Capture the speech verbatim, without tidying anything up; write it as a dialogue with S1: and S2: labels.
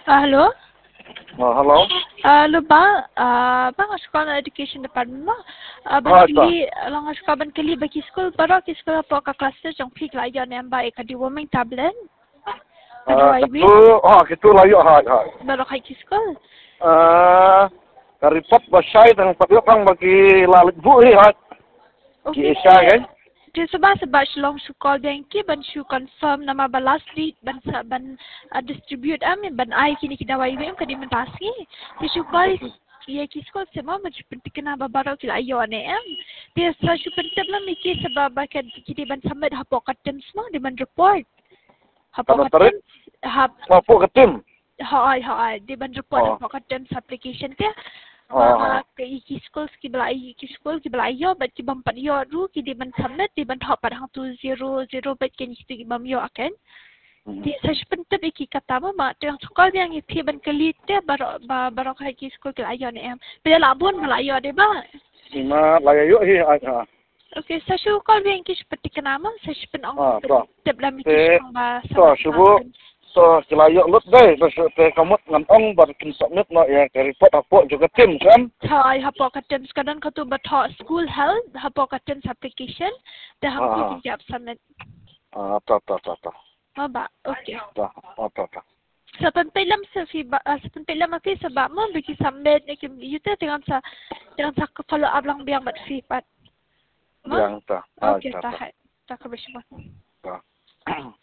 S1: Ah, hello?
S2: Oh, hello?
S1: Ah, hello ba? Ah, bang sekolah education department mo. Ah,
S2: Ah,
S1: ban kali lang sekolah ban kali bagi school baru ki sekolah po ka cluster jong pik la yon em ba ka di warming tablet.
S2: Ah,
S1: Ano ay wi?
S2: ketu, ah, ketu layu ha, ha.
S1: Baru kai ki school.
S2: Ah, report basai tang patyo kang bagi lalit bu hi ha. Ki
S1: Okay.
S2: isa kan?
S1: Di sebab sebab long sekolah ban ki ban shu confirm nama balas di ban sa ban ah, distribute am ban ai kini kita wai wi am ka di mentasi. Di sekolah ya ki sekolah semua macam penting kena baru ki la yon em. Dia sa shu penting lah mikir sebab ka kita ban sampai hapo katem semua di ban report. Hapo
S2: Kata
S1: katem
S2: tarik,
S1: hap
S2: apa ketim?
S1: hai hai di ban report
S2: Oh.
S1: hapo katem application dia.
S2: Oh,
S1: Ah,
S2: oh.
S1: ke iki school ki belai ki school ki belai yo bat ki bam pat yo ru ki di ban submit di ban hop pada hang tu zero zero bat ki ki bam yo akan. Di sa penting iki kata ma ma tu yang sekolah yang iki ban kelit dia baru baru kai ki school ki ayo ni em. Bila labun belai yo de ba.
S2: Lima layu hi ha.
S1: Okay, sa shu call yang ki seperti kenama sa pen ang
S2: Ah, so.
S1: tebla mi ki
S2: Te,
S1: ba
S2: so, subuh. So, selayu lut deh, terus te kamu ngantong bar kin submit no ya ke report apa juga tim kan?
S1: Hai hapo katem sekarang katu bat school health hapo katem application dah hang
S2: Ah,
S1: ki jawab submit.
S2: ah, ta ta ta ta.
S1: Oh ba, okay.
S2: Ta, ah, ta ta.
S1: Sa pagpailam sa fiba, uh, sa pagpailam fi sebab mo bagi submit ni kim yuta dengan sa dengan sa follow up lang biang mat fi pat.
S2: Yang ta, ah,
S1: Okay,
S2: ta ta.
S1: tahat. Tak kebersama.
S2: Ta.